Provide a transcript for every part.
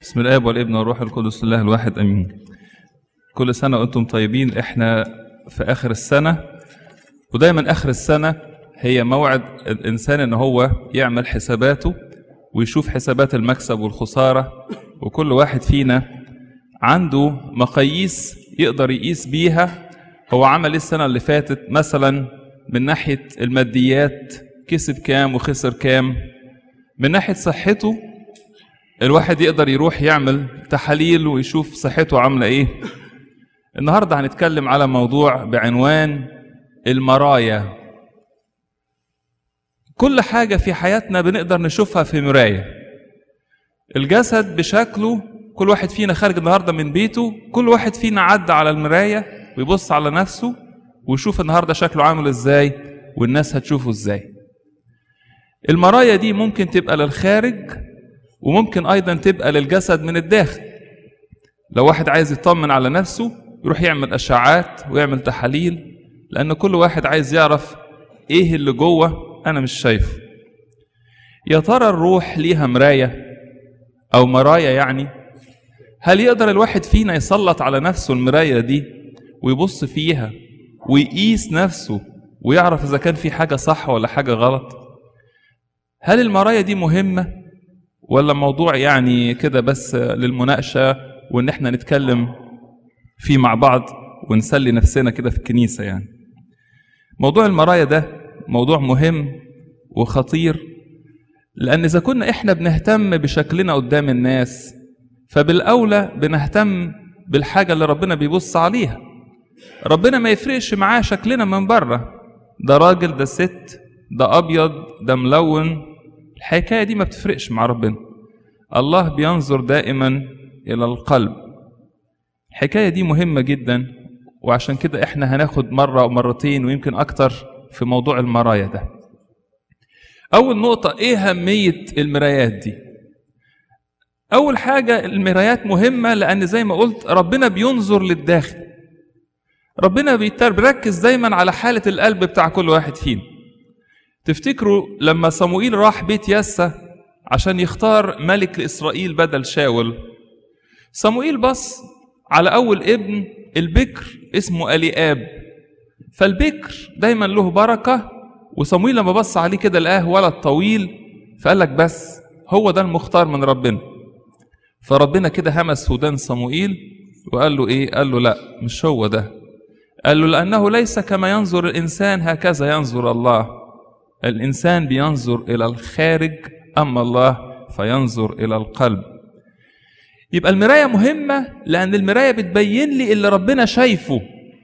بسم الآب والابن والروح القدس الله الواحد امين. كل سنه وانتم طيبين. احنا في اخر السنه، ودايما اخر السنه هي موعد الانسان ان هو يعمل حساباته ويشوف حسابات المكسب والخساره، وكل واحد فينا عنده مقاييس يقدر يقيس بيها هو عمل السنه اللي فاتت، مثلا من ناحيه الماديات كسب كام وخسر كام، من ناحيه صحته الواحد يقدر يروح يعمل تحاليل ويشوف صحته عامله ايه. النهارده هنتكلم على موضوع بعنوان المرايا. كل حاجه في حياتنا بنقدر نشوفها في مرايه. الجسد بشكله، كل واحد فينا خارج النهارده من بيته، كل واحد فينا عدى على المرايه ويبص على نفسه ويشوف النهارده شكله عامل ازاي والناس هتشوفه ازاي. المرايا دي ممكن تبقى للخارج وممكن ايضا تبقى للجسد من الداخل. لو واحد عايز يطمن على نفسه يروح يعمل اشعاعات ويعمل تحاليل، لان كل واحد عايز يعرف ايه اللي جوه انا مش شايفه. يا ترى الروح ليها مرايه او مرايا يعني؟ هل يقدر الواحد فينا يسلط على نفسه المرايه دي ويبص فيها ويقيس نفسه ويعرف اذا كان في حاجه صح ولا حاجه غلط؟ هل المرايا دي مهمه ولا موضوع يعني كده بس للمناقشه وان احنا نتكلم فيه مع بعض ونسلي نفسنا كده في الكنيسه؟ يعني موضوع المرايا ده موضوع مهم وخطير، لان اذا كنا احنا بنهتم بشكلنا قدام الناس فبالاولى بنهتم بالحاجه اللي ربنا بيبص عليها. ربنا ما يفرقش معاه شكلنا من بره، ده راجل ده ست ده ابيض ده ملون، الحكايه دي ما بتفرقش مع ربنا. الله بينظر دائما الى القلب. الحكايه دي مهمه جدا، وعشان كده احنا هناخد مره ومرتين ويمكن اكتر في موضوع المرايا ده. اول نقطه، ايه اهميه المرايات دي؟ اول حاجه المرايات مهمه لان زي ما قلت ربنا بينظر للداخل. ربنا بيركز دايما على حاله القلب بتاع كل واحد فينا. تفتكروا لما صموئيل راح بيت يسى عشان يختار ملك لإسرائيل بدل شاول، صموئيل بص على أول ابن البكر اسمه أليآب، فالبكر دايما له بركة، وصموئيل لما بص عليه كده لقاه ولد طويل فقال لك بس هو ده المختار من ربنا. فربنا كده همس ودان صموئيل وقال له ايه؟ قال له لا مش هو ده. قال له لأنه ليس كما ينظر الإنسان هكذا ينظر الله. الإنسان بينظر إلى الخارج، أما الله فينظر إلى القلب. يبقى المراية مهمة لأن المراية بتبين لي اللي ربنا شايفه.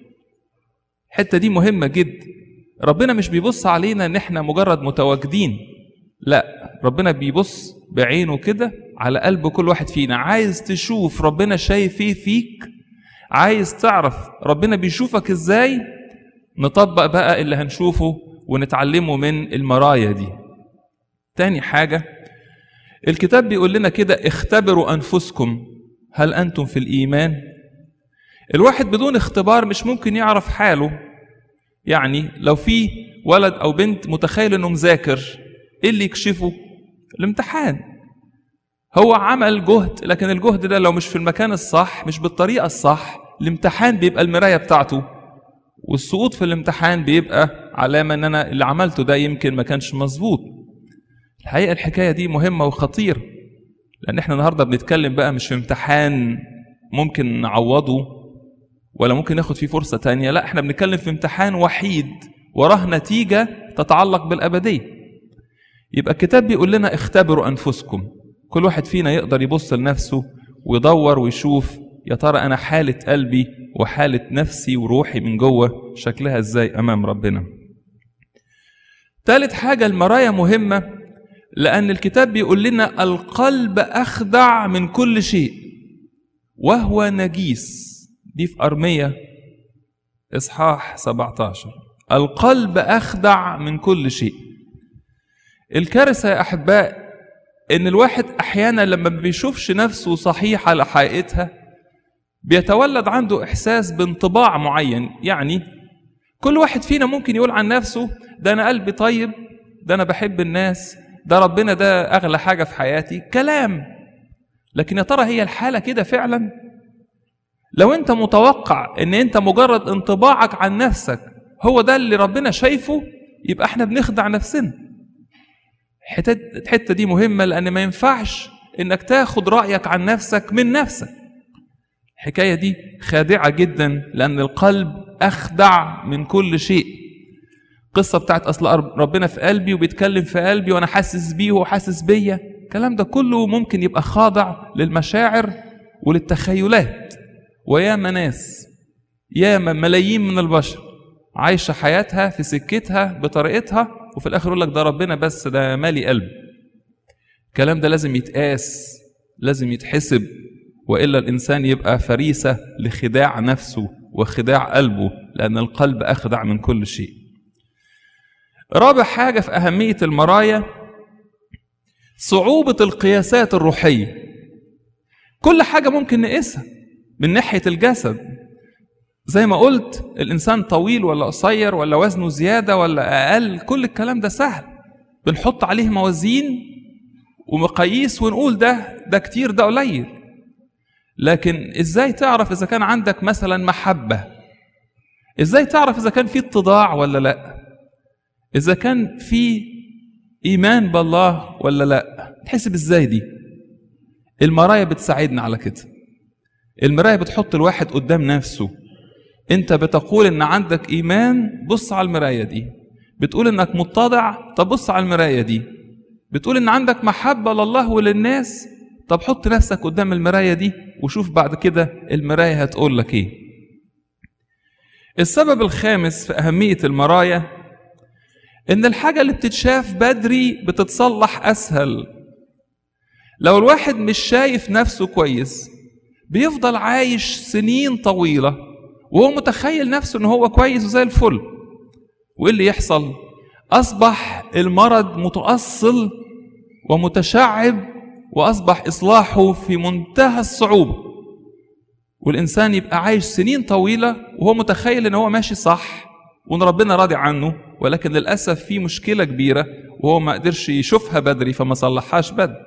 الحتة دي مهمة جدا. ربنا مش بيبص علينا إن إحنا مجرد متواجدين، لا، ربنا بيبص بعينه كده على قلب كل واحد فينا. عايز تشوف ربنا شايف إيه فيك؟ عايز تعرف ربنا بيشوفك إزاي؟ نطبق بقى اللي هنشوفه ونتعلمه من المرايا دي. تاني حاجة، الكتاب بيقول لنا كده اختبروا أنفسكم هل أنتم في الإيمان؟ الواحد بدون اختبار مش ممكن يعرف حاله. يعني لو في ولد أو بنت متخيل أنه مذاكر، إيه اللي يكشفه؟ الامتحان. هو عمل جهد، لكن الجهد ده لو مش في المكان الصح مش بالطريقة الصح، الامتحان بيبقى المراية بتاعته، والسقوط في الامتحان بيبقى علامة ان انا اللي عملته ده يمكن ما كانش مظبوط. الحقيقة الحكاية دي مهمة وخطيرة، لان احنا النهاردة بنتكلم بقى مش في امتحان ممكن نعوضه ولا ممكن ناخد فيه فرصة تانية، لا، احنا بنتكلم في امتحان وحيد وراه نتيجة تتعلق بالأبدية. يبقى الكتاب بيقول لنا اختبروا أنفسكم. كل واحد فينا يقدر يبص لنفسه ويدور ويشوف يا ترى أنا حالة قلبي وحالة نفسي وروحي من جوه شكلها إزاي أمام ربنا. ثالث حاجة، المرايا مهمة لأن الكتاب بيقول لنا القلب أخدع من كل شيء وهو نجيس. دي في أرمية إصحاح 17. القلب أخدع من كل شيء. الكارثة يا أحباء إن الواحد أحيانا لما بيشوفش نفسه صحيحة على حقيقتها بيتولد عنده إحساس بانطباع معين. يعني كل واحد فينا ممكن يقول عن نفسه ده أنا قلبي طيب، ده أنا بحب الناس، ده ربنا ده أغلى حاجة في حياتي، كلام. لكن يا ترى هي الحالة كده فعلا؟ لو انت متوقع ان انت مجرد انطباعك عن نفسك هو ده اللي ربنا شايفه، يبقى احنا بنخدع نفسنا. الحتة دي مهمة، لأن ما ينفعش انك تاخد رأيك عن نفسك من نفسك. الحكاية دي خادعة جدا، لأن القلب أخدع من كل شيء. قصة بتاعت أصل ربنا في قلبي وبيتكلم في قلبي وأنا حاسس بيه وهو حاسس بيا، الكلام ده كله ممكن يبقى خاضع للمشاعر وللتخيلات. وياما ناس، ياما ملايين من البشر عايشة حياتها في سكتها بطريقتها، وفي الآخر يقول لك ده ربنا بس، ده مالي قلب. الكلام ده لازم يتقاس، لازم يتحسب، وإلا الإنسان يبقى فريسة لخداع نفسه وخداع قلبه، لأن القلب أخدع من كل شيء. رابع حاجة في أهمية المرايا، صعوبة القياسات الروحية. كل حاجة ممكن نقيسها من ناحية الجسد، زي ما قلت الإنسان طويل ولا قصير ولا وزنه زيادة ولا أقل، كل الكلام ده سهل، بنحط عليه موازين ومقاييس ونقول ده كتير ده قليل. لكن إزاي تعرف إذا كان عندك مثلا محبة؟ إزاي تعرف إذا كان في اتضاع ولا لأ؟ إذا كان في إيمان بالله ولا لأ؟ تحسب إزاي دي؟ المرايا بتساعدنا على كده. المرايا بتحط الواحد قدام نفسه. انت بتقول ان عندك ايمان، بص على المراية دي. بتقول انك متضع، طب بص على المراية دي. بتقول ان عندك محبة لله وللناس، طب حط نفسك قدام المراية دي وشوف بعد كده المراية هتقول لك ايه. السبب الخامس في اهمية المرايا، ان الحاجة اللي بتتشاف بدري بتتصلح اسهل. لو الواحد مش شايف نفسه كويس بيفضل عايش سنين طويلة وهو متخيل نفسه ان هو كويس وزي الفل، وايه اللي يحصل؟ اصبح المرض متأصل ومتشعب، واصبح اصلاحه في منتهى الصعوبة، والانسان يبقى عايش سنين طويلة وهو متخيل ان هو ماشي صح وان ربنا راضي عنه، ولكن للأسف في مشكلة كبيرة وهو ما قدرش يشوفها بدري فما صلحهاش بدري.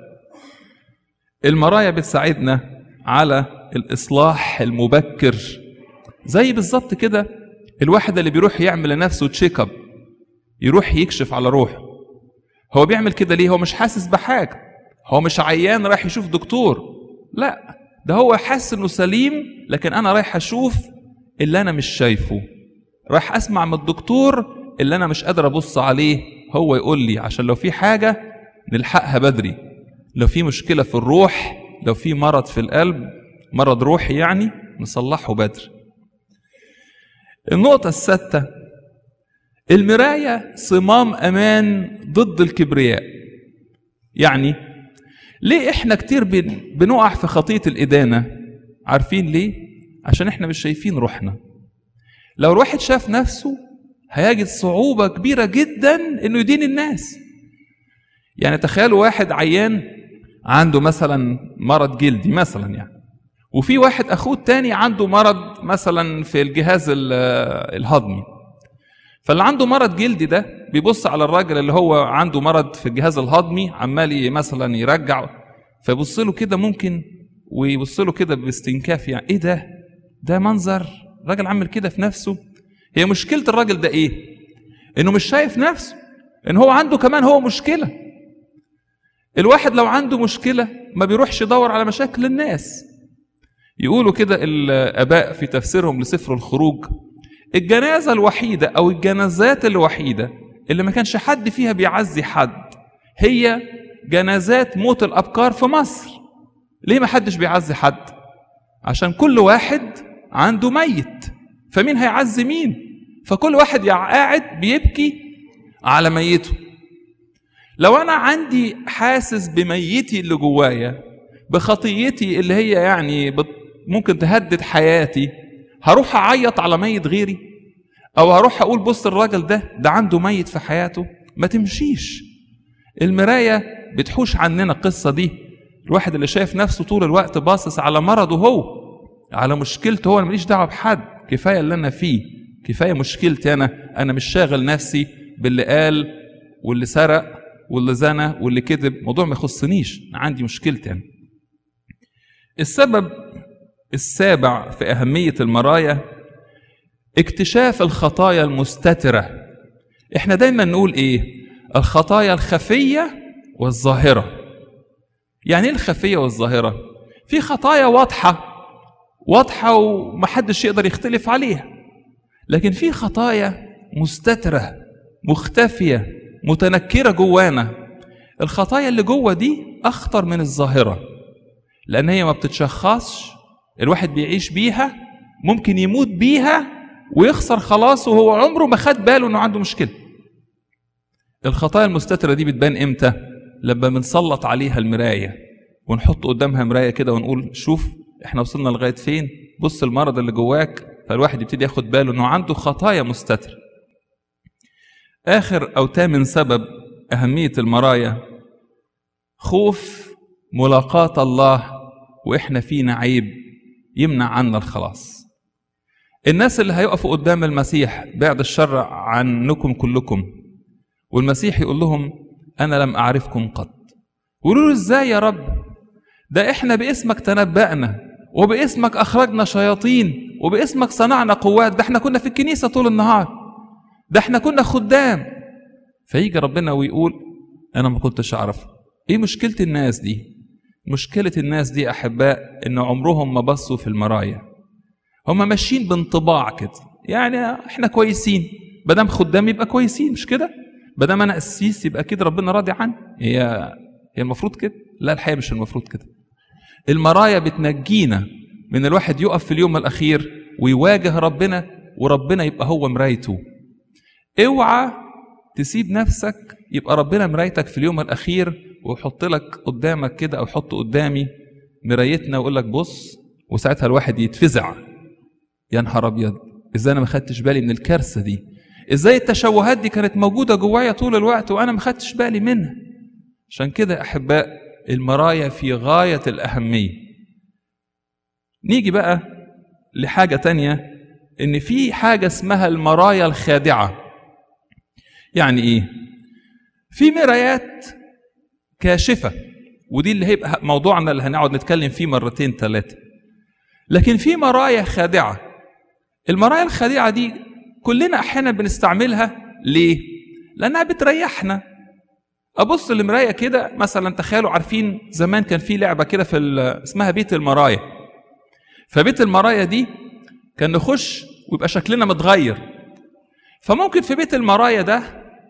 المرايا بتساعدنا على الإصلاح المبكر، زي بالظبط كده الواحد اللي بيروح يعمل لنفسه تشيك اب، يروح يكشف على روحه. هو بيعمل كده ليه؟ هو مش حاسس بحاجة، هو مش عيان رايح يشوف دكتور، لا، ده هو حاسس انه سليم، لكن انا رايح اشوف اللي انا مش شايفه، رايح اسمع من الدكتور اللي انا مش قادر ابص عليه، هو يقول لي عشان لو في حاجة نلحقها بدري، لو في مشكلة في الروح، لو في مرض في القلب، مرض روحي يعني، نصلحه بدري. النقطة السادسة، المراية صمام أمان ضد الكبرياء. يعني ليه إحنا كتير بنقع في خطية الإدانة؟ عارفين ليه؟ عشان إحنا مش شايفين روحنا. لو الواحد شاف نفسه هيجد صعوبة كبيرة جدا إنه يدين الناس. يعني تخيلوا واحد عيان عنده مثلا مرض جلدي مثلا يعني، وفي واحد أخوه التاني عنده مرض مثلا في الجهاز الهضمي. فاللي عنده مرض جلدي ده بيبص على الراجل اللي هو عنده مرض في الجهاز الهضمي عمال مثلا يرجع، فيبص له كده ممكن، ويبص له كده باستنكاف، يعني ايه ده منظر راجل عامل كده في نفسه. هي مشكلة الراجل ده ايه؟ انه مش شايف نفسه، ان هو عنده كمان هو مشكلة. الواحد لو عنده مشكلة ما بيروحش يدور على مشاكل الناس. يقولوا كده الآباء في تفسيرهم لسفر الخروج، الجنازة الوحيدة أو الجنازات الوحيدة اللي ما كانش حد فيها بيعزي حد هي جنازات موت الأبكار في مصر. ليه ما حدش بيعزي حد؟ عشان كل واحد عنده ميت، فمين هيعزي مين؟ فكل واحد قاعد بيبكي على ميته. لو أنا عندي حاسس بميتي اللي جوايا، بخطيتي اللي هي يعني ممكن تهدد حياتي، هروح أعيط على ميت غيري؟ أو هروح أقول بص الراجل ده عنده ميت في حياته؟ ما تمشيش. المراية بتحوش عننا القصة دي. الواحد اللي شايف نفسه طول الوقت باصص على مرضه هو، على مشكلته هو، أنا ماليش دعوة بحد، كفاية اللي أنا فيه، كفاية مشكلتي أنا مش شاغل نفسي باللي قال واللي سرق واللي زنى واللي كذب، موضوع ما يخصنيش، أنا عندي مشكلتي أنا. السبب السابع في أهمية المرايا اكتشاف الخطايا المستترة. احنا دايما نقول ايه؟ الخطايا الخفية والظاهرة. يعني ايه الخفية والظاهرة؟ في خطايا واضحة ومحدش يقدر يختلف عليها، لكن في خطايا مستترة مختفية متنكرة جوانا. الخطايا اللي جوه دي أخطر من الظاهرة، لأن هي ما بتتشخصش، الواحد بيعيش بيها، ممكن يموت بيها ويخسر خلاص وهو عمره ما خد باله إنه عنده مشكلة. الخطايا المستترة دي بتبان إمتى؟ لما بنسلط عليها المراية ونحط قدامها مراية كده ونقول شوف احنا وصلنا لغاية فين، بص المرض اللي جواك، فالواحد يبتدي ياخد باله إنه عنده خطايا مستترة. آخر أو تامن سبب أهمية المرايا خوف ملاقاة الله وإحنا فينا عيب يمنع عنا الخلاص. الناس اللي هيقفوا قدام المسيح بعد الشر عنكم كلكم، والمسيح يقول لهم أنا لم أعرفكم قط، يقولوا له إزاي يا رب؟ ده إحنا باسمك تنبأنا وباسمك أخرجنا شياطين وباسمك صنعنا قوات، ده إحنا كنا في الكنيسة طول النهار، ده إحنا كنا خدام. فيجي ربنا ويقول أنا ما كنتش أعرف. إيه مشكلة الناس دي؟ مشكلة الناس دي أحباء إن عمرهم ما بصوا في المرايا، هم ماشيين بانطباع كده، يعني إحنا كويسين، بدام خدام يبقى كويسين، مش كده؟ بدام أنا قسيس يبقى كده ربنا راضي عني. هي المفروض كده؟ لا، الحقيقة مش المفروض كده. المرايا بتنجينا من الواحد يقف في اليوم الأخير ويواجه ربنا وربنا يبقى هو مرايته. اوعى تسيب نفسك يبقى ربنا مرايتك في اليوم الأخير ويحط لك قدامك كده أو يحط قدامي مرايتنا ويقول لك بص، وساعتها الواحد يتفزع، يا نهار أبيض إزاي أنا ما خدتش بالي من الكارثة دي؟ إزاي التشوهات دي كانت موجودة جوايا طول الوقت وأنا ما خدتش بالي منها؟ عشان كده أحباء المرايا في غاية الأهمية. نيجي بقى لحاجة تانية، إن في حاجة اسمها المرايا الخادعة. يعني إيه؟ في مرايات كاشفة، ودي اللي هيبقى موضوعنا اللي هنقعد نتكلم فيه مرتين ثلاثة. لكن في مرايا خادعة. المرايا الخادعة دي كلنا أحيانا بنستعملها. ليه؟ لأنها بتريحنا. أبص للمراية كده مثلا، تخيلوا عارفين زمان كان في لعبة كده في اسمها بيت المرايا. فبيت المرايا دي كان نخش ويبقى شكلنا متغير. فممكن في بيت المرايا ده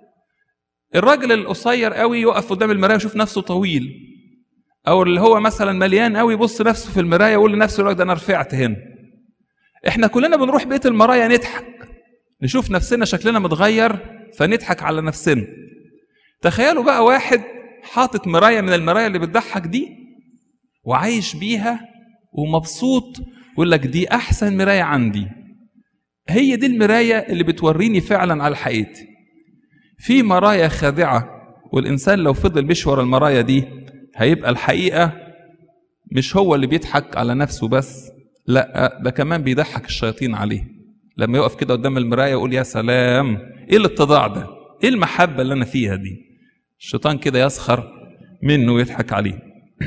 الراجل القصير قوي يقف قدام المراية ويشوف نفسه طويل، او اللي هو مثلا مليان قوي يبص نفسه في المراية ويقول لنفسه ده انا رفعت هنا. احنا كلنا بنروح بيت المرايا نضحك، نشوف نفسنا شكلنا متغير فنضحك على نفسنا. تخيلوا بقى واحد حاطط مراية من المرايا اللي بتضحك دي وعايش بيها ومبسوط، ويقول لك دي احسن مراية عندي، هي دي المراية اللي بتوريني فعلا على حقيقتي. في مرايا خادعة، والإنسان لو فضل مشي ورا المرايا دي هيبقى الحقيقة مش هو اللي بيضحك على نفسه بس، لا ده كمان بيضحك الشياطين عليه. لما يقف كده قدام المراية يقول يا سلام ايه الاتضاع ده، ايه المحبة اللي انا فيها دي، الشيطان كده يسخر منه ويضحك عليه.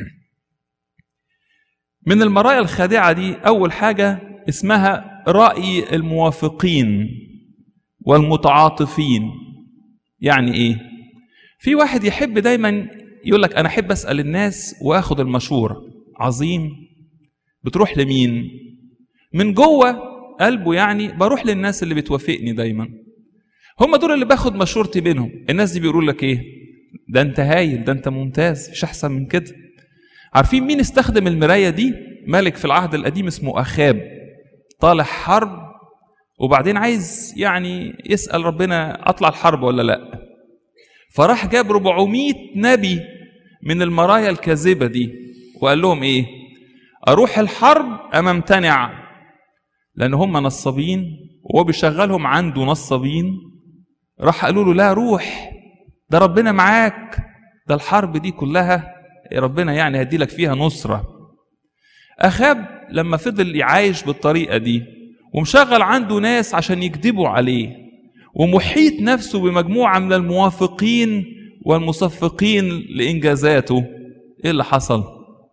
من المرايا الخادعة دي أول حاجة اسمها رأي الموافقين والمتعاطفين. يعني ايه؟ في واحد يحب دايما يقول لك انا احب اسال الناس واخد المشوره. عظيم. بتروح لمين؟ من جوه قلبه، يعني بروح للناس اللي بتوافقني دايما، هم دول اللي باخد مشورتي منهم. الناس دي بيقولوا لك ايه؟ ده انت هايل، ده انت ممتاز، مش احسن من كده. عارفين مين استخدم المرايه دي؟ ملك في العهد القديم اسمه اخاب، طالع حرب وبعدين عايز يعني يسأل ربنا اطلع الحرب ولا لا، فراح جاب 400 نبي من المرايا الكاذبة دي وقال لهم ايه؟ اروح الحرب ام امتنع؟ لان هم نصابين وهو بيشغلهم عنده نصابين. راح قالوا له لا روح، ده ربنا معاك، ده الحرب دي كلها ربنا يعني هيدي لك فيها نصرة. اخاب لما فضل يعايش بالطريقة دي ومشغل عنده ناس عشان يكذبوا عليه ومحيط نفسه بمجموعة من الموافقين والمصفقين لإنجازاته، إيه اللي حصل؟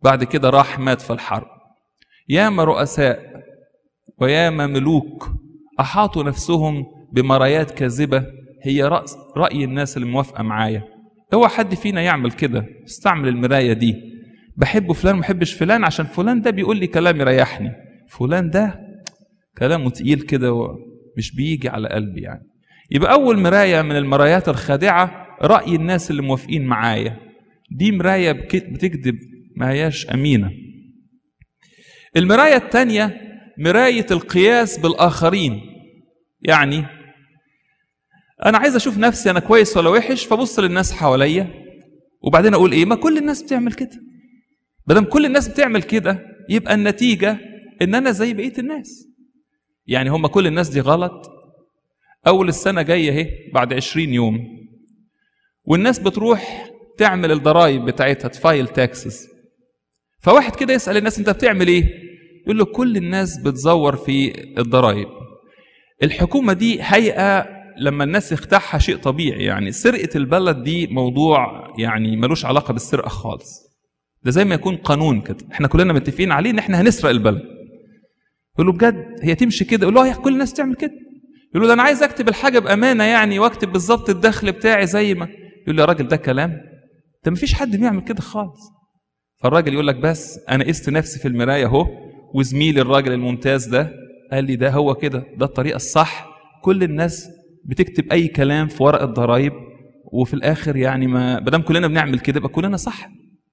بعد كده راح مات في الحرب. ياما رؤساء وياما ملوك أحاطوا نفسهم بمرايات كاذبة هي رأي الناس اللي موافقة معايا. هو حد فينا يعمل كده؟ استعمل المراية دي، بحب فلان محبش فلان عشان فلان ده بيقول لي كلام يريحني، فلان ده كلامه تقيل كده ومش بيجي على قلبي يعني. يبقى أول مراية من المرايات الخادعة رأي الناس اللي موافقين معايا، دي مراية بتكذب، ما هياش أمينة. المراية الثانية مراية القياس بالآخرين. يعني أنا عايز أشوف نفسي أنا كويس ولا وحش، فبص للناس حواليا وبعدين أقول إيه؟ ما كل الناس بتعمل كده. بدل كل الناس بتعمل كده يبقى النتيجة إن أنا زي بقية الناس. يعني هم كل الناس دي غلط. أول السنة جاية اهي بعد 20 يوم، والناس بتروح تعمل الضرايب بتاعتها، تفايل تاكسز. فواحد كده يسأل الناس أنت بتعمل إيه؟ يقول له كل الناس بتزور في الضرايب. الحكومة دي هيئة لما الناس يختحها شيء طبيعي، يعني سرقة البلد دي موضوع يعني ملوش علاقة بالسرقة خالص. ده زي ما يكون قانون كده، احنا كلنا متفقين عليه ان احنا هنسرق البلد. يقول له بجد هي تمشي كده؟ يقول له يا كل الناس تعمل كده. يقول له ده انا عايز اكتب الحاجة بأمانة يعني، واكتب بالظبط الدخل بتاعي زي ما. يقول له يا راجل ده كلام، ده مفيش حد بيعمل كده خالص. فالراجل يقول لك بس انا قست نفسي في المراية اهو، وزميلي الراجل الممتاز ده قال لي ده هو كده، ده الطريقة الصح. كل الناس بتكتب اي كلام في ورق الضرايب، وفي الاخر يعني ما دام كلنا بنعمل كده يبقى كلنا صح.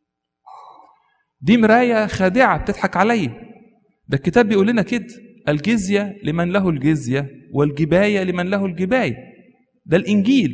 دي مراية خادعة بتضحك عليا. ده الكتاب بيقول لنا كده، الجزية لمن له الجزية والجباية لمن له الجباية. ده الإنجيل.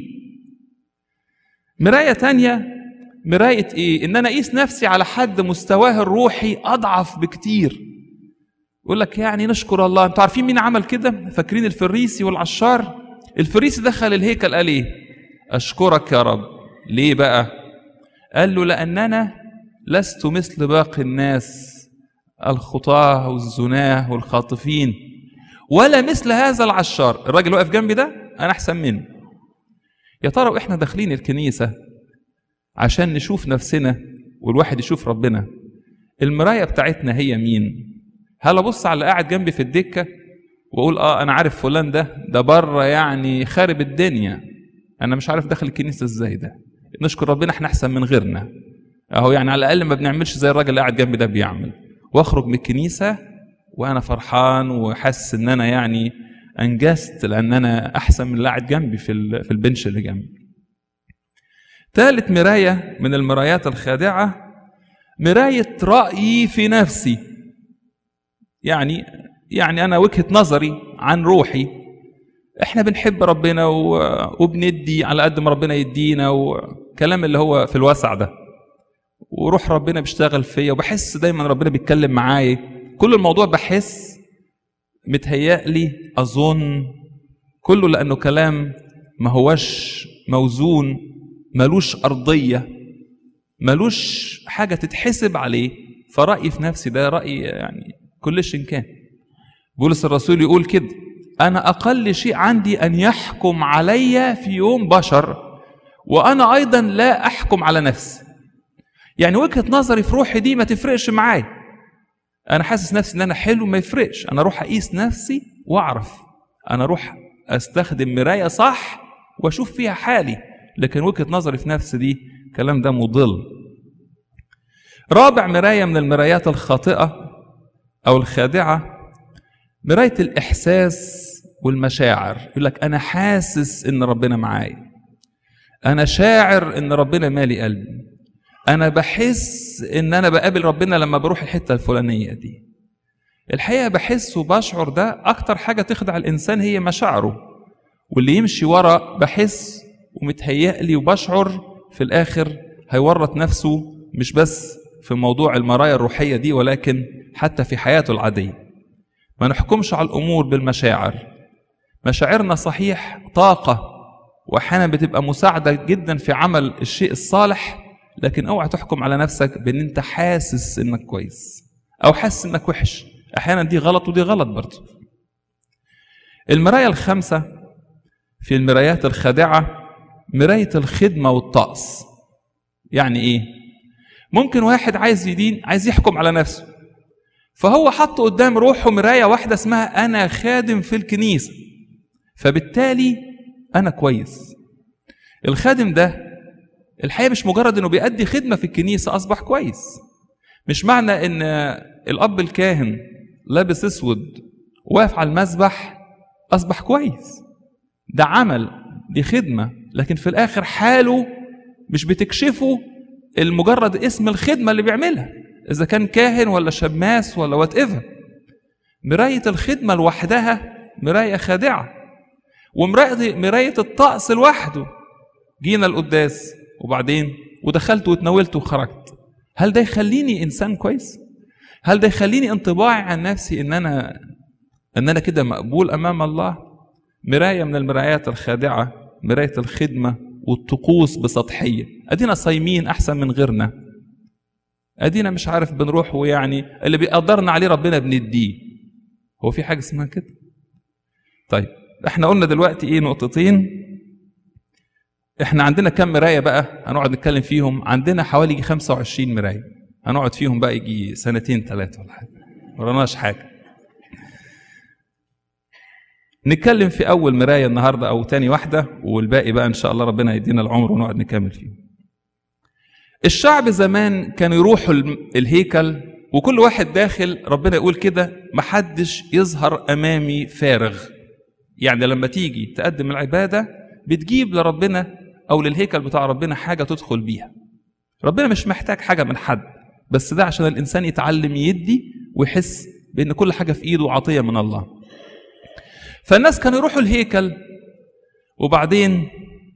مراية تانية مراية إيه؟ إن أنا أقيس نفسي على حد مستواه الروحي أضعف بكتير. يقول لك يعني نشكر الله. أنتوا عارفين مين عمل كده؟ فاكرين الفريسي والعشار؟ الفريسي دخل الهيكل قال إيه؟ أشكرك يا رب. ليه بقى؟ قال له لأننا لست مثل باقي الناس الخطاة والزناه والخاطفين، ولا مثل هذا العشار. الراجل واقف جنبي ده أنا أحسن منه. يا ترى وإحنا داخلين الكنيسة عشان نشوف نفسنا والواحد يشوف ربنا، المراية بتاعتنا هي مين؟ هل أبص على اللي قاعد جنبي في الدكة وأقول أنا عارف فلان ده بره يعني خارب الدنيا، أنا مش عارف داخل الكنيسة إزاي ده، نشكر ربنا إحنا أحسن من غيرنا أهو، يعني على الأقل ما بنعملش زي الراجل اللي قاعد جنبي ده بيعمل، وأخرج من الكنيسة وأنا فرحان وحاسس إن أنا يعني أنجزت لأن أنا أحسن من اللي قاعد جنبي في البنش اللي جنبي. ثالث مراية من المرايات الخادعة مراية رأيي في نفسي. يعني أنا وجهة نظري عن روحي، إحنا بنحب ربنا وبندي على قد ما ربنا يدينا وكلام اللي هو في الواسع ده، وروح ربنا بيشتغل فيا وبحس دايما ربنا بيتكلم معايا. كل الموضوع بحس متهيألي أظن كله لأنه كلام ما هوش موزون، ملوش أرضية، ملوش حاجة تتحسب عليه. فرأيي في نفسي ده رأي يعني كلش إن كان. بولس الرسول يقول كده، أنا أقل شيء عندي أن يحكم علي في يوم بشر، وأنا أيضا لا أحكم على نفسي. يعني وجهة نظري في روحي دي ما تفرقش معاي، أنا حاسس نفسي إن أنا حلو ما يفرقش، أنا أروح أقيس نفسي وأعرف، أنا أروح أستخدم مراية صح وأشوف فيها حالي. لكن وجهة نظري في نفسي دي كلام ده مضل. رابع مراية من المرايات الخاطئة أو الخادعة مراية الإحساس والمشاعر. يقول لك أنا حاسس إن ربنا معايا، أنا شاعر إن ربنا مالي قلبي، أنا بحس إن أنا بقابل ربنا لما بروح الحتة الفلانية دي. الحقيقة بحس وبشعر ده أكتر حاجة تخدع الإنسان هي مشاعره، واللي يمشي ورا بحس ومتهيألي وبشعر في الآخر هيورط نفسه مش بس في موضوع المرايا الروحية دي ولكن حتى في حياته العادية. ما نحكمش على الأمور بالمشاعر. مشاعرنا صحيح طاقة وأحيانا بتبقى مساعدة جدا في عمل الشيء الصالح، لكن اوعى تحكم على نفسك بان انت حاسس انك كويس او حاسس انك وحش. احيانا دي غلط ودي غلط برضه. المراية الخامسة في المرايات الخادعة مراية الخدمة والطقس. يعني ايه؟ ممكن واحد عايز يدين، عايز يحكم على نفسه، فهو حط قدام روحه مراية واحدة اسمها أنا خادم في الكنيسة، فبالتالي أنا كويس. الخادم ده الحقيقة مش مجرد أنه بيأدي خدمة في الكنيسة أصبح كويس. مش معنى أن الأب الكاهن لابس أسود واقف على المسبح أصبح كويس. ده عمل، دي خدمة، لكن في الآخر حاله مش بتكشفه المجرد اسم الخدمة اللي بيعملها، إذا كان كاهن ولا شماس ولا وات ايفر. مراية الخدمة لوحدها مراية خادعة، ومراية الطقس لوحده. جينا القداس وبعدين ودخلت واتناولت وخرجت، هل ده يخليني إنسان كويس؟ هل ده يخليني انطباعي عن نفسي إن أنا كده مقبول أمام الله؟ مراية من المرايات الخادعة مراية الخدمة والطقوس بسطحية. أدينا صايمين أحسن من غيرنا، أدينا مش عارف بنروح، ويعني اللي بيقدرنا عليه ربنا بنديه. هو في حاجة اسمها كده؟ طيب احنا قلنا دلوقتي ايه؟ نقطتين. احنا عندنا كم مراية بقى هنقعد نتكلم فيهم؟ عندنا حوالي 25 مراية، هنقعد فيهم بقى يجي 2-3 ولا حاجة، مرناش حاجة. نتكلم في أول مراية النهاردة أو تاني واحدة، والباقي بقى إن شاء الله ربنا يدينا العمر ونقعد نكمل فيه. الشعب زمان كانوا يروحوا الهيكل، وكل واحد داخل ربنا يقول كده محدش يظهر أمامي فارغ. يعني لما تيجي تقدم العبادة بتجيب لربنا أو للهيكل بتاع ربنا حاجة تدخل بيها. ربنا مش محتاج حاجة من حد، بس ده عشان الإنسان يتعلم يدي ويحس بأن كل حاجة في إيده عطية من الله. فالناس كانوا يروحوا الهيكل وبعدين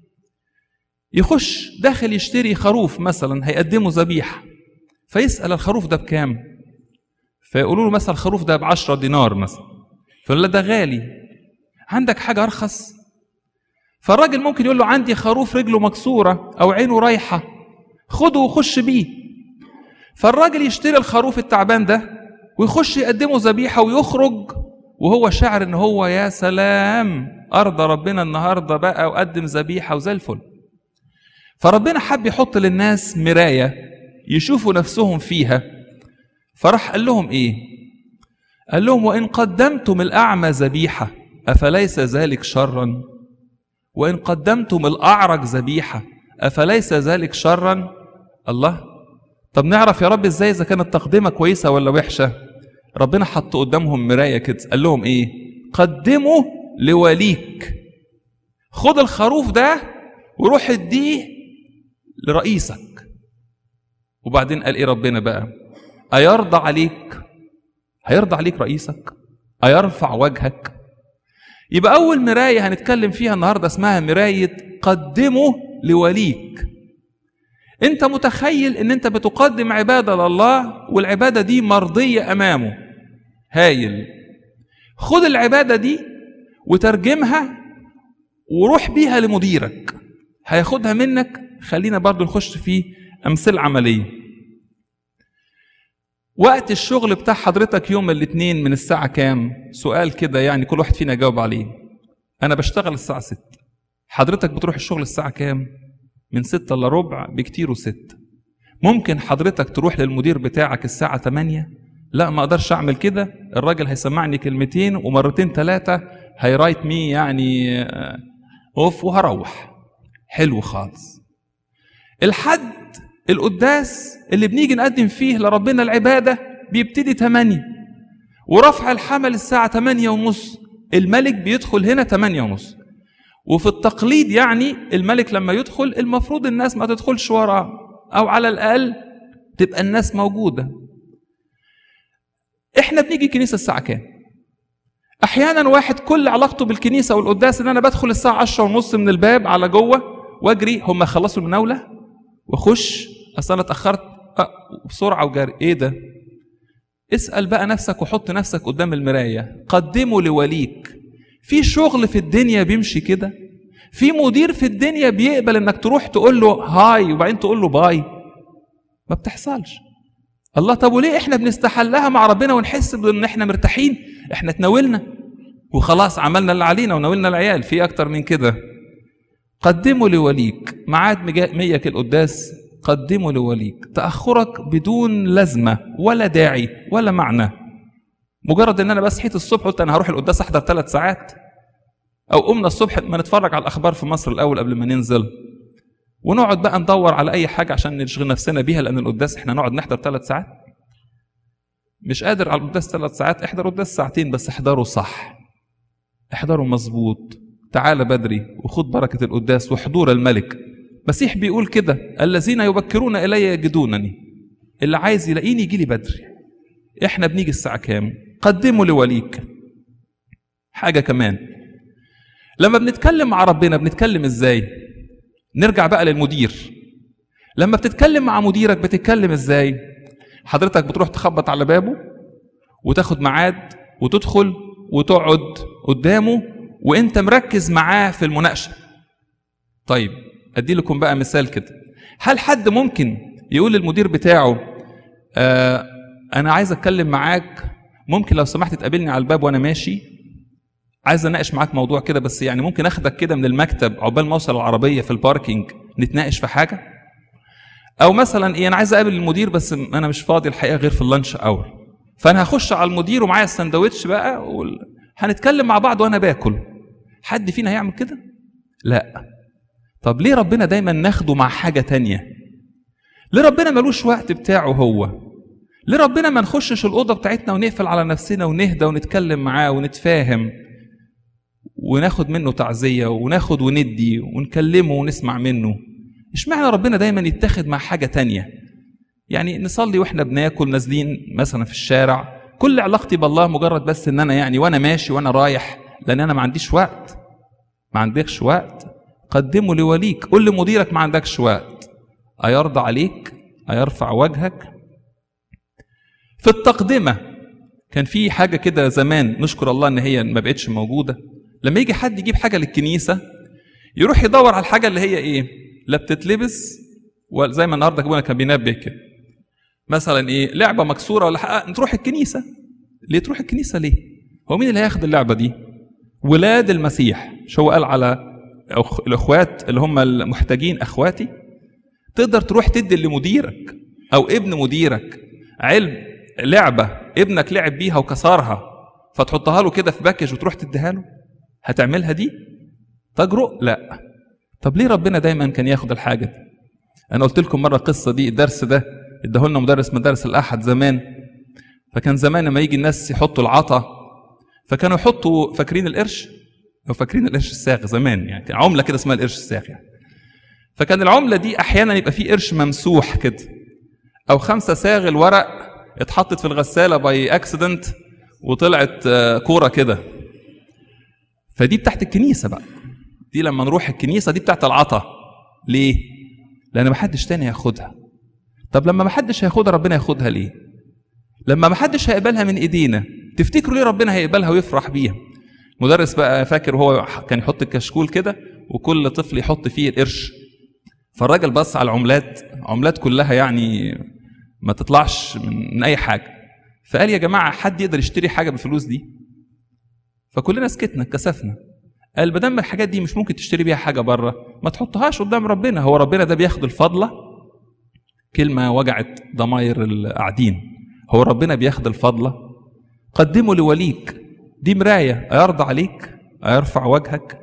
يخش داخل يشتري خروف مثلا هيقدموا ذبيحة، فيسأل الخروف ده بكام؟ فيقولوا له مثلا الخروف ده ب10 دينار مثلا، فيقول له ده غالي، عندك حاجة أرخص؟ فالراجل ممكن يقول له عندي خروف رجله مكسورة أو عينه رايحة، خده وخش بيه. فالراجل يشتري الخروف التعبان ده ويخش يقدمه ذبيحة ويخرج وهو شاعر ان هو يا سلام أرضى ربنا النهاردة بقى وقدم ذبيحة وزي الفل. فربنا حب يحط للناس مراية يشوفوا نفسهم فيها، فراح قال لهم ايه؟ قال لهم وإن قدمتم الأعمى ذبيحة أفليس ذلك شرا؟ وإن قدمتم الأعرج ذبيحة أفليس ذلك شرا؟ الله، طب نعرف يا رب ازاي إذا كانت تقدمة كويسة ولا وحشة؟ ربنا حط قدامهم مراية كده، قال لهم ايه؟ قدموا لوليك، خد الخروف ده وروح اديه لرئيسك. وبعدين قال ايه ربنا بقى؟ أيرضى عليك؟ هيرضى عليك رئيسك؟ أيرفع وجهك؟ يبقى أول مراية هنتكلم فيها النهاردة اسمها مراية قدموا لوليك. انت متخيل ان انت بتقدم عبادة لله والعبادة دي مرضية امامه، هايل. خد العبادة دي وترجمها وروح بيها لمديرك، هياخدها منك. خلينا برضو نخش في امثلة عملية. وقت الشغل بتاع حضرتك يوم الاثنين من الساعة كام؟ سؤال كده يعني كل واحد فينا يجاوب عليه. انا بشتغل الساعة 6، حضرتك بتروح الشغل الساعة كام؟ من 6 إلا ربع بكتير و6. ممكن حضرتك تروح للمدير بتاعك الساعة 8؟ لا، ما اقدرش اعمل كده، الراجل هيسمعني كلمتين ومرتين 3 هيرايت مي يعني اوف وهروح. حلو خالص. الحد القداس اللي بنيجي نقدم فيه لربنا العبادة بيبتدي 8، ورفع الحمل الساعة 8:30. الملك بيدخل هنا 8:30، وفي التقليد يعني الملك لما يدخل المفروض الناس ما تدخلش وراه، أو على الأقل تبقى الناس موجودة. إحنا بنيجي كنيسة الساعة كام؟ أحيانا واحد كل علاقته بالكنيسة والقداس إن أنا بدخل الساعة 10:30 من الباب على جوه وأجري، هم خلصوا المناولة وأخش، أصل أنا اتأخرت بسرعة وجري. إيه ده؟ اسأل بقى نفسك وحط نفسك قدام المراية. قدموا لوليك. في شغل في الدنيا بيمشي كده؟ في مدير في الدنيا بيقبل انك تروح تقول له هاي وبعدين تقول له باي؟ ما بتحصلش. الله، طب وليه احنا بنستحلها مع ربنا ونحس ان احنا مرتاحين؟ احنا تناولنا وخلاص عملنا اللي علينا وناولنا العيال، في اكتر من كده. قدموا لوليك. ميعاد 100 القداس قدمه لوليك. تأخرك بدون لازمة ولا داعي ولا معنى، مجرد ان انا بس صحيت الصبح قلت انا هروح القداس احضر 3 ساعات، او قمنا الصبح ما نتفرج على الاخبار في مصر الاول قبل ما ننزل، ونقعد بقى ندور على اي حاجه عشان نشغل نفسنا بيها، لان القداس احنا نقعد نحضر 3 ساعات. مش قادر على القداس 3 ساعات، احضر قداس ساعتين بس، احضره صح، احضره مظبوط، تعال بدري وخد بركه القداس وحضور الملك. مسيح بيقول كده: الذين يبكرون الي يجدونني. اللي عايز يلاقيني يجي لي بدري. احنا بنيجي الساعه كام؟ قدموا لوليك. حاجه كمان، لما بنتكلم مع ربنا بنتكلم ازاي؟ نرجع بقى للمدير. لما بتتكلم مع مديرك بتتكلم ازاي؟ حضرتك بتروح تخبط على بابه وتاخد ميعاد وتدخل وتقعد قدامه وانت مركز معاه في المناقشه. طيب ادي لكم بقى مثال كده. هل حد ممكن يقول للمدير بتاعه انا عايز اتكلم معاك، ممكن لو سمحت تقابلني على الباب وانا ماشي، عايز اناقش معاك موضوع كده، بس يعني ممكن اخدك كده من المكتب عقبال ما اوصل العربيه في الباركينج نتناقش في حاجه؟ او مثلا انا عايز اقابل المدير بس انا مش فاضي الحقيقه غير في اللانش اور، فانا هخش على المدير ومعايا الساندوتش بقى هنتكلم مع بعض وانا باكل. حد فينا هيعمل كده؟ لا. طب ليه ربنا دايما ناخده مع حاجه تانية؟ ليه ربنا ملوش وقت بتاعه هو؟ ليه ربنا ما نخشش الاوضه بتاعتنا ونقفل على نفسنا ونهدى ونتكلم معاه ونتفاهم وناخد منه تعزيه وناخد وندي ونكلمه ونسمع منه؟ اشمعنى ربنا دايما يتاخد مع حاجه تانية؟ يعني نصلي واحنا بناكل، نازلين مثلا في الشارع، كل علاقتي بالله مجرد بس ان انا وانا ماشي وانا رايح، لان انا ما عنديش وقت. ما عندكش وقت؟ قدمه لوليك. قول لمديرك ما عندكش وقت، أيرضى عليك؟ أيرفع وجهك؟ في التقدمة كان في حاجة كده زمان، نشكر الله ان هي ما بقتش موجودة. لما يجي حد يجيب حاجة للكنيسة يروح يدور على الحاجة اللي هي لا بتتلبس، وزي ما النهارده ابونا كان بينبه كده، مثلا لعبة مكسورة ولا حاجة، تروح الكنيسة. ليه تروح الكنيسة ليه؟ هو مين اللي هياخد اللعبة دي؟ ولاد المسيح. شو قال على الاخوات اللي هم المحتاجين؟ اخواتي. تقدر تروح تدي لمديرك او ابن مديرك لعبه ابنك لعب بيها وكسرها، فتحطها له كده في باكج وتروح تديها له؟ هتعملها دي؟ تجرؤ؟ لا. طب ليه ربنا دايما كان ياخد الحاجه دي؟ انا قلت لكم مره القصه دي، الدرس ده اداه لنا مدرس مدارس الاحد زمان. فكان زمان لما يجي الناس يحطوا العطا، فكانوا يحطوا، فاكرين القرش؟ لو فاكرين القرش الساغ زمان، يعني كان عمله كده اسمها القرش الساغ يعني. فكان العمله دي احيانا يبقى فيه قرش ممسوح كده، او 5 صاغ الورق اتحطت في الغساله باي اكسيدنت وطلعت كوره كده. فدي بتاعت الكنيسه بقى، دي لما نروح الكنيسه دي بتاعت العطا. ليه؟ لان ما حدش تاني هياخدها. طب لما ما حدش هياخدها ربنا ياخدها ليه؟ لما ما حدش هيقبلها من ايدينا تفتكروا ليه ربنا هيقبلها ويفرح بيها؟ مدرس بقى فاكر هو كان يحط الكشكول كده وكل طفل يحط فيه القرش، فالراجل بص على العملات كلها يعني ما تطلعش من اي حاجه، فقال يا جماعه حد يقدر يشتري حاجه بالفلوس دي؟ فكلنا سكتنا اتكسفنا. قال بدل الحاجات دي مش ممكن تشتري بيها حاجه بره، ما تحطهاش قدام ربنا. هو ربنا ده بياخد الفضله؟ كلمه وجعت ضماير القاعدين. هو ربنا بياخد الفضله؟ قدمه لوليك. دي مرايه، أيرضى عليك؟ أيرفع وجهك؟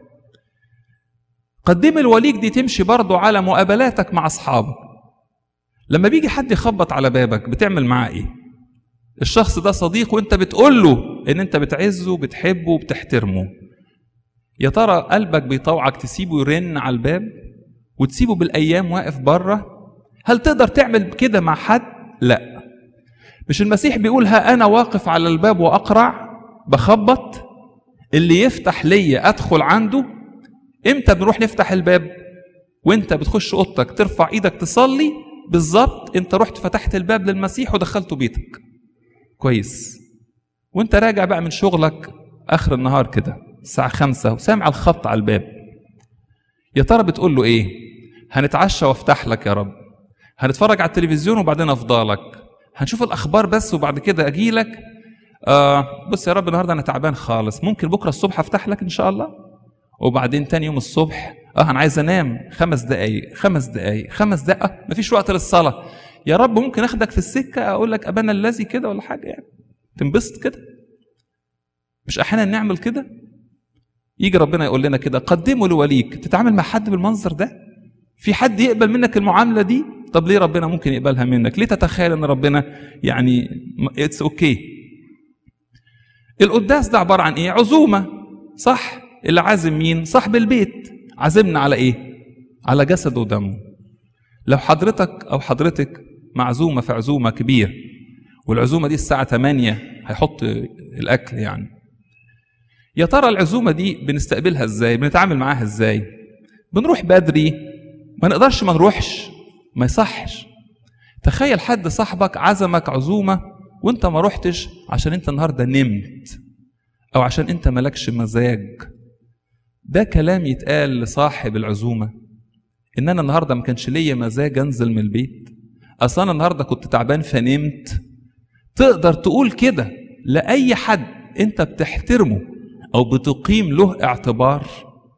قدم الوليك دي تمشي برضو على مقابلاتك مع أصحابك. لما بيجي حد يخبط على بابك بتعمل معاه ايه؟ الشخص ده صديق وانت بتقول له ان انت بتعزه وبتحبه وبتحترمه. يا ترى قلبك بيطوعك تسيبه يرن على الباب وتسيبه بالايام واقف بره؟ هل تقدر تعمل كده مع حد؟ لا. مش المسيح بيقول ها انا واقف على الباب واقرع، بخبط، اللي يفتح ليا ادخل عنده؟ امتى بنروح نفتح الباب؟ وانت بتخش اوضتك ترفع ايدك تصلي، بالظبط انت رحت فتحت الباب للمسيح ودخلته بيتك. كويس. وانت راجع بقى من شغلك اخر النهار كده الساعه 5 وسامع الخبط على الباب، يا ترى بتقول له ايه؟ هنتعشى وافتح لك يا رب، هنتفرج على التلفزيون وبعدين افضلك، هنشوف الاخبار بس وبعد كده اجي لك، بص يا رب النهارده انا تعبان خالص، ممكن بكره الصبح افتح لك ان شاء الله؟ وبعدين تاني يوم الصبح انا عايز انام 5 دقايق 5 دقايق 5 دقائق، مفيش وقت للصلاه. يا رب ممكن اخدك في السكه اقول لك ابانا الذي كده ولا حاجه، يعني تنبسط كده؟ مش احيانا نعمل كده؟ يجي ربنا يقول لنا كده قدموا لوليك. تتعامل مع حد بالمنظر ده؟ في حد يقبل منك المعامله دي؟ طب ليه ربنا ممكن يقبلها منك؟ ليه تتخيل ان ربنا يعني اتس اوكي؟ القداس ده عباره عن ايه؟ عزومه، صح؟ اللي عازم مين؟ صاحب البيت. عازمنا على ايه؟ على جسده ودمه. لو حضرتك او حضرتك معزومه في عزومه كبير، والعزومه دي الساعه 8 هيحط الاكل، يعني يا ترى العزومه دي بنستقبلها ازاي؟ بنتعامل معاها ازاي؟ بنروح بدري؟ ما نقدرش ما نروحش، ما يصحش. تخيل حد صاحبك عزمك عزومه وانت ما روحتش عشان انت النهارده نمت او عشان انت مالكش مزاج. ده كلام يتقال لصاحب العزومه؟ ان انا النهارده ما كانش ليا مزاج انزل من البيت، اصلا انا النهارده كنت تعبان فنمت. تقدر تقول كده لاي حد انت بتحترمه او بتقيم له اعتبار؟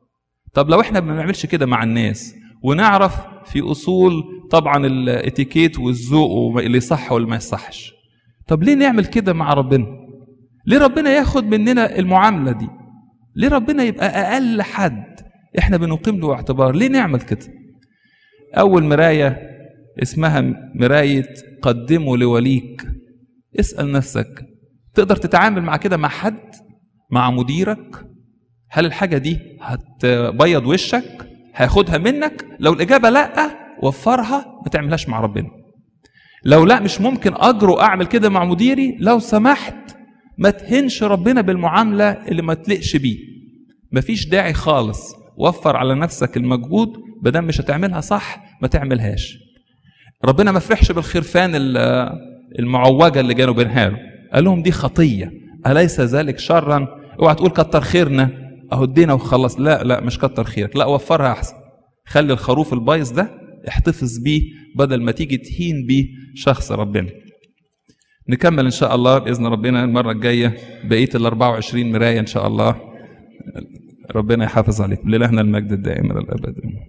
طب لو احنا ما بنعملش كده مع الناس ونعرف في اصول طبعا الاتيكيت والذوق اللي يصح واللي ما يصحش، طب ليه نعمل كده مع ربنا؟ ليه ربنا ياخد مننا المعامله دي؟ ليه ربنا يبقى اقل حد احنا بنقيم له اعتبار؟ ليه نعمل كده؟ اول مرايه اسمها مرايه قدموا لوليك. اسال نفسك، تقدر تتعامل مع كده مع حد؟ مع مديرك؟ هل الحاجه دي هتبيض وشك؟ هياخدها منك؟ لو الاجابه لا، وفرها، ما تعملهاش مع ربنا. لو لا مش ممكن اجرؤ اعمل كده مع مديري، لو سمحت ما تهنش ربنا بالمعامله اللي ما تلقش بيه. مفيش داعي خالص. وفر على نفسك المجهود، بدل مش هتعملها صح ما تعملهاش. ربنا ما فرحش بالخرفان المعوجه اللي كانوا بينها له، قال لهم دي خطيه، اليس ذلك شرا؟ اوعى تقول كتر خيرنا اهو ادينا وخلص. لا لا، مش كتر خيرك، لا وفرها احسن. خلي الخروف البايظ ده احتفظ بيه بدل ما تيجي تهين بيه شخص ربنا. نكمل ان شاء الله باذن ربنا المره الجايه بقيه ال 24 مرايه ان شاء الله. ربنا يحافظ عليكم. لإلهنا المجد الدائم الى الابد.